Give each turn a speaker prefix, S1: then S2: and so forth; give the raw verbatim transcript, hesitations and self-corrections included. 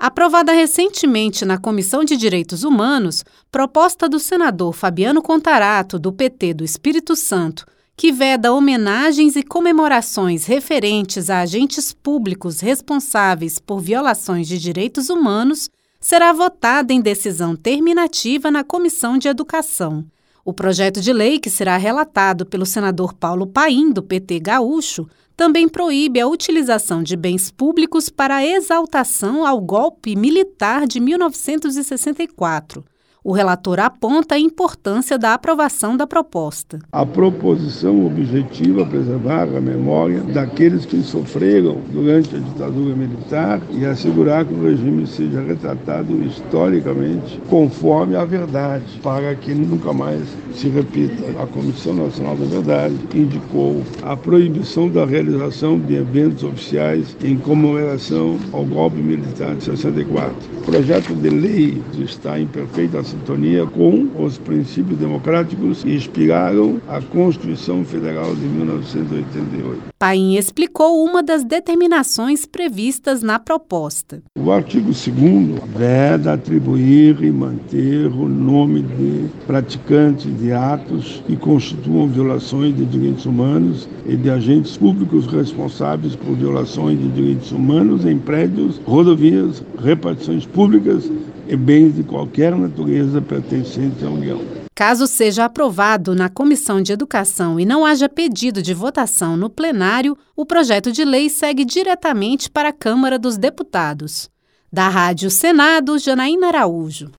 S1: Aprovada recentemente na Comissão de Direitos Humanos, proposta do senador Fabiano Contarato, do P T do Espírito Santo, que veda homenagens e comemorações referentes a agentes públicos responsáveis por violações de direitos humanos, será votada em decisão terminativa na Comissão de Educação. O projeto de lei, que será relatado pelo senador Paulo Paim, do P T gaúcho, também proíbe a utilização de bens públicos para a exaltação ao golpe militar de mil novecentos e sessenta e quatro. O relator aponta a importância da aprovação da proposta.
S2: A proposição objetiva é preservar a memória daqueles que sofreram durante a ditadura militar e assegurar que o regime seja retratado historicamente conforme a verdade, para que nunca mais se repita. A Comissão Nacional da Verdade indicou a proibição da realização de eventos oficiais em comemoração ao golpe militar de sessenta e quatro. O projeto de lei está em perfeita sintonia com os princípios democráticos que inspiraram a Constituição Federal de mil novecentos e oitenta e oito.
S1: Paim explicou uma das determinações previstas na proposta.
S2: O artigo segundo veda atribuir e manter o nome de praticantes de atos que constituam violações de direitos humanos e de agentes públicos responsáveis por violações de direitos humanos em prédios, rodovias, repartições públicas e bens de qualquer natureza pertencentes à União.
S1: Caso seja aprovado na Comissão de Educação e não haja pedido de votação no plenário, o projeto de lei segue diretamente para a Câmara dos Deputados. Da Rádio Senado, Janaína Araújo.